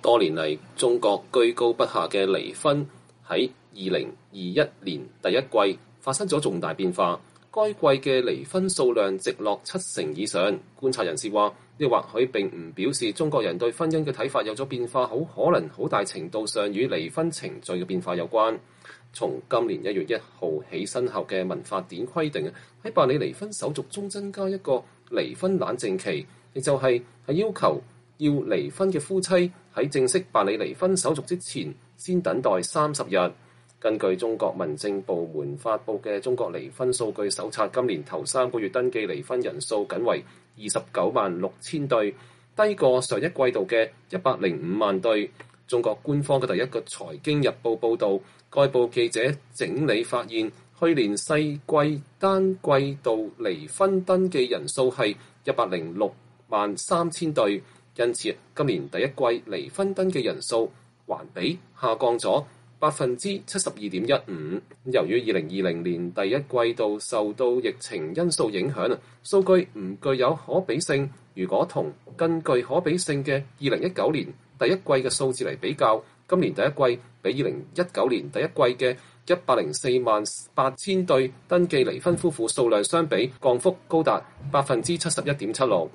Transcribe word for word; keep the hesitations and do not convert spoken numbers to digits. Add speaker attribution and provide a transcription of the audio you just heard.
Speaker 1: 多年嚟，中國居高不下嘅離婚喺二零二一年第一季發生咗重大變化。該季嘅離婚數量直落七成以上。觀察人士話，呢或許並唔表示中國人對婚姻嘅睇法有咗變化，好可能好大程度上與離婚程序嘅變化有關。從今年一月一號起生效嘅民法典規定，喺辦理離婚手續中增加一個離婚冷靜期，亦就係係要求要離婚嘅夫妻喺正式辦理離婚手續之前，先等待三十日。根據中國民政部門發布嘅《中國離婚數據手冊》，今年頭三個月登記離婚人數僅為二十九萬六千對，低過上一季度嘅一百零五萬對。中國官方嘅第一個《財經日報》報導，該報記者整理發現，去年世季單季度離婚登記人數係一百零六萬三千對，因此今年第一季離婚登記人數環比下降咗百分之七十二點一五。由於二零二零年第一季度受到疫情因素影響啊，數據唔具有可比性。如果同更具可比性嘅二零一九年第一季嘅數字嚟比較，今年第一季比二零一九年第一季嘅一百零四萬八千對登記離婚夫婦數量相比，降幅高達百分之七十一點七六。